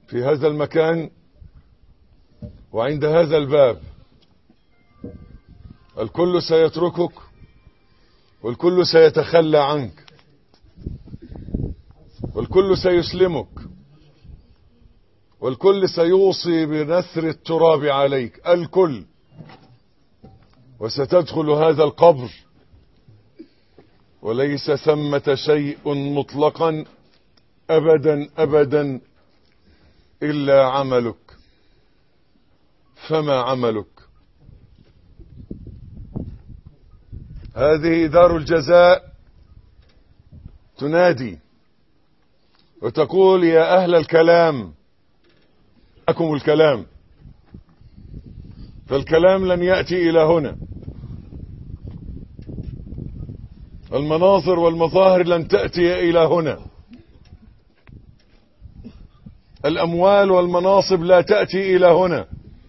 في هذا المكان وعند هذا الباب الكل سيتركك والكل سيتخلى عنك والكل سيسلمك والكل سيوصي بنثر التراب عليك، الكل. وستدخل هذا القبر وليس ثمة شيء مطلقا أبدا أبدا إلا عملك. فما عملك؟ هذه دار الجزاء تنادي وتقول يا أهل الكلام لكم الكلام، فالكلام لن يأتي إلى هنا، المناظر والمظاهر لن تأتي إلى هنا، الأموال والمناصب لا تأتي إلى هنا،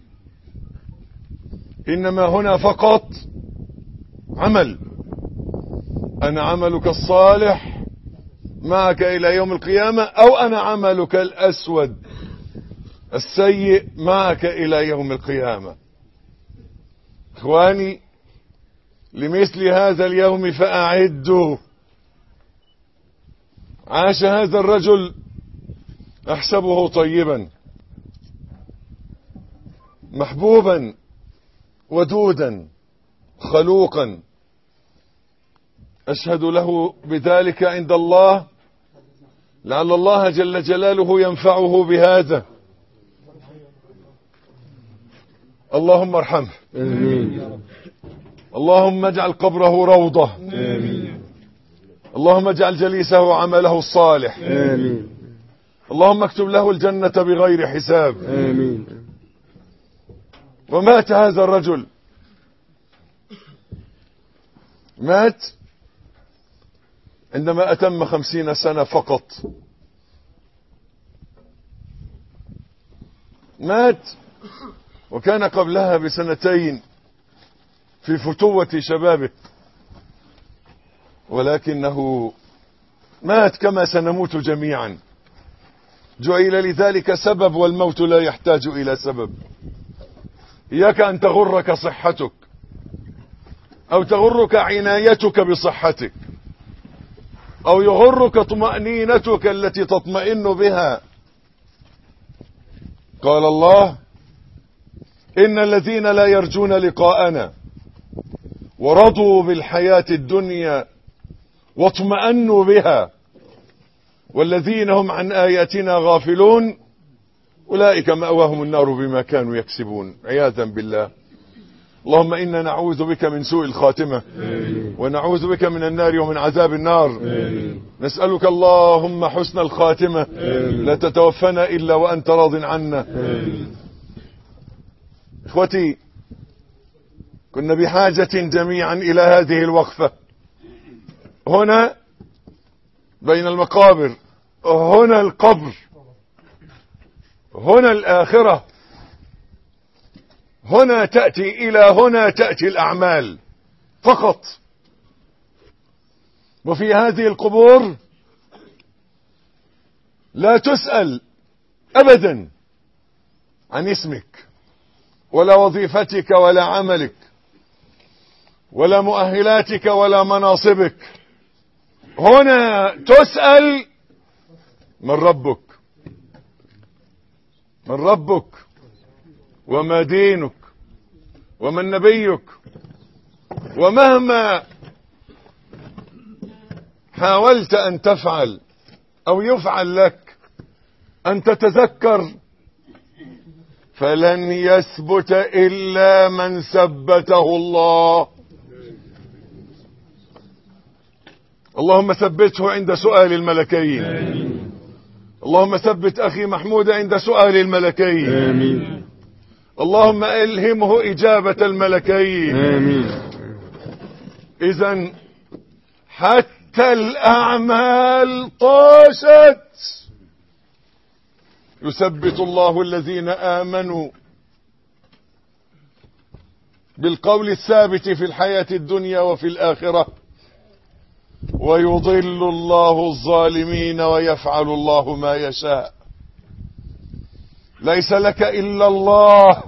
إنما هنا فقط عمل. أنا عملك الصالح معك إلى يوم القيامة، أو أنا عملك الأسود السيء معك إلى يوم القيامة. إخواني، لمثل هذا اليوم فأعدوا. عاش هذا الرجل أحسبه طيبا محبوبا ودودا خلوقا، أشهد له بذلك عند الله، لعل الله جل جلاله ينفعه بهذا. اللهم ارحمه، آمين. اللهم اجعل قبره روضة، آمين. اللهم اجعل جليسه عمله الصالح، آمين. اللهم اكتب له الجنة بغير حساب. آمين. ومات هذا الرجل، مات عندما أتم 50 سنة فقط. مات وكان قبلها بسنتين في فتوة شبابه، ولكنه مات كما سنموت جميعا. جعل لذلك سبب، والموت لا يحتاج إلى سبب. إياك أن تغرك صحتك أو تغرك عنايتك بصحتك أو يغرك طمأنينتك التي تطمئن بها. قال الله: إن الذين لا يرجون لقاءنا ورضوا بالحياة الدنيا واطمأنوا بها والذين هم عن آياتنا غافلون أولئك مأواهم النار بما كانوا يكسبون، عياذا بالله. اللهم إنا نعوذ بك من سوء الخاتمة، ونعوذ بك من النار ومن عذاب النار. نسألك اللهم حسن الخاتمة، لا تتوفنا إلا وأنت راض عنا. إخوتي، كنا بحاجة جميعا إلى هذه الوقفة، هنا بين المقابر، هنا القبر، هنا الآخرة، هنا تأتي إلى هنا تأتي الأعمال فقط. وفي هذه القبور لا تسأل أبدا عن اسمك ولا وظيفتك ولا عملك ولا مؤهلاتك ولا مناصبك. هنا تسأل من ربك، من ربك وما دينك ومن نبيك. ومهما حاولت أن تفعل أو يفعل لك أن تتذكر، فلن يثبت إلا من ثبته الله. اللهم ثبته عند سؤال الملكين. اللهم ثبت أخي محمود عند سؤال الملكين. آمين. اللهم ألهمه إجابة الملكين. آمين. إذن حتى الأعمال طاشت يثبت الله الذين آمنوا بالقول الثابت في الحياة الدنيا وفي الآخرة، ويضل الله الظالمين ويفعل الله ما يشاء. ليس لك إلا الله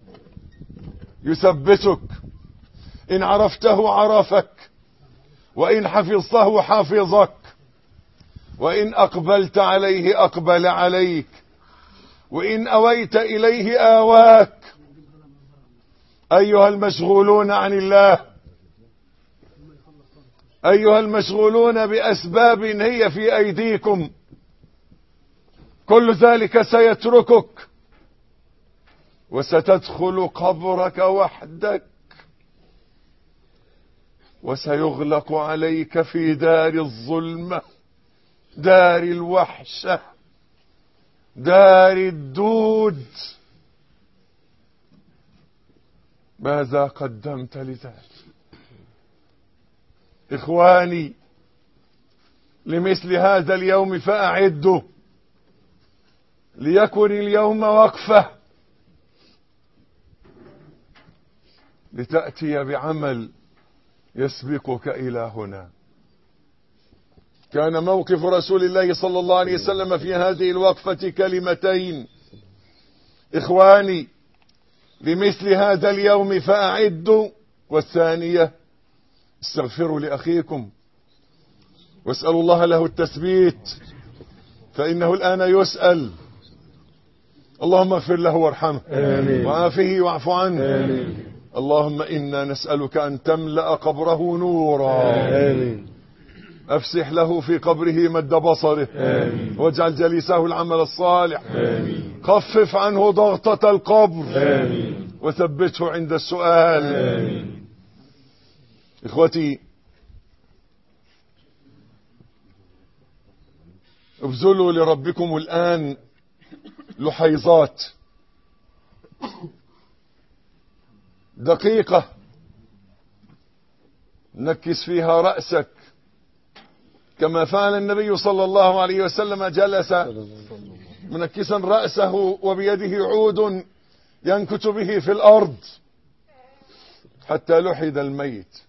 يثبتك، إن عرفته عرفك، وإن حفظته حفظك، وإن أقبلت عليه أقبل عليك، وإن أويت إليه آواك. أيها المشغولون عن الله، أيها المشغولون بأسباب هي في أيديكم، كل ذلك سيتركك وستدخل قبرك وحدك، وسيغلق عليك في دار الظلمة، دار الوحشة، دار الدود. ماذا قدمت لذلك؟ إخواني، لمثل هذا اليوم فأعدوا، ليكن اليوم وقفة لتأتي بعمل يسبقك إلى هنا. كان موقف رسول الله صلى الله عليه وسلم في هذه الوقفة كلمتين: إخواني لمثل هذا اليوم فأعدوا، والثانية استغفروا لأخيكم واسألوا الله له التثبيت، فإنه الآن يسأل. اللهم اغفر له وارحمه وعافه واعف عنه. آمين. اللهم إنا نسألك أن تملأ قبره نورا. آمين. أفسح له في قبره مد بصره. آمين. واجعل جليسه العمل الصالح. آمين. خفف عنه ضغطة القبر. آمين. وثبته عند السؤال. آمين. إخوتي، ابذلوا لربكم الآن لحيظات دقيقة نكس فيها رأسك كما فعل النبي صلى الله عليه وسلم، جلس منكسا رأسه وبيده عود ينكت به في الأرض حتى لحد الميت.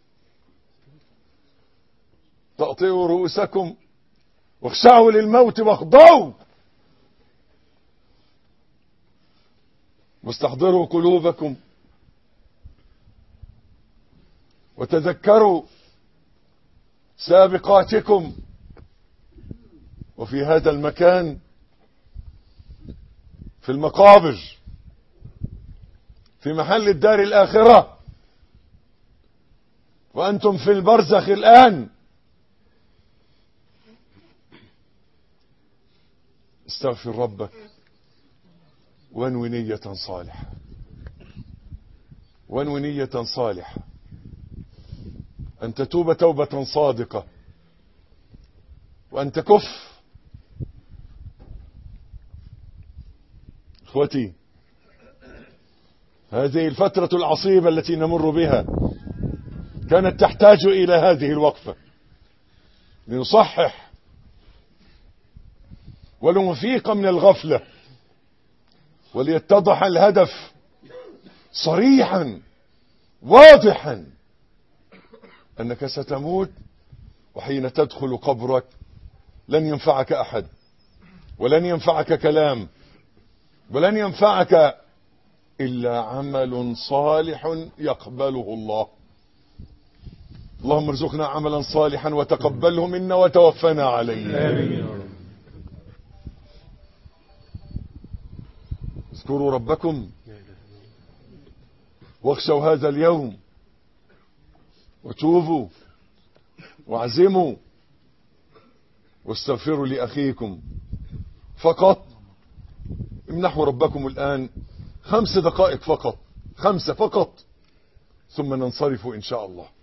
تقطعوا رؤوسكم واخشعوا للموت واخضعوا، واستحضروا قلوبكم وتذكروا سابقاتكم. وفي هذا المكان، في المقابر، في محل الدار الآخرة، وأنتم في البرزخ الآن، استغفر ربك وانوي نية صالحة، وانوي نية صالحة أن تتوب توبة صادقة، وأن تكف. اخوتي، هذه الفترة العصيبة التي نمر بها كانت تحتاج إلى هذه الوقفة لنصحح ولنفيق من الغفلة، وليتضح الهدف صريحا واضحا أنك ستموت، وحين تدخل قبرك لن ينفعك أحد، ولن ينفعك كلام، ولن ينفعك إلا عمل صالح يقبله الله. اللهم ارزقنا عملا صالحا وتقبله منا وتوفنا عليه. آمين. اذكروا ربكم واخشوا هذا اليوم، وتوبوا واعزموا واستغفروا لأخيكم. فقط امنحوا ربكم الآن 5 دقائق فقط، 5 فقط، ثم ننصرف إن شاء الله.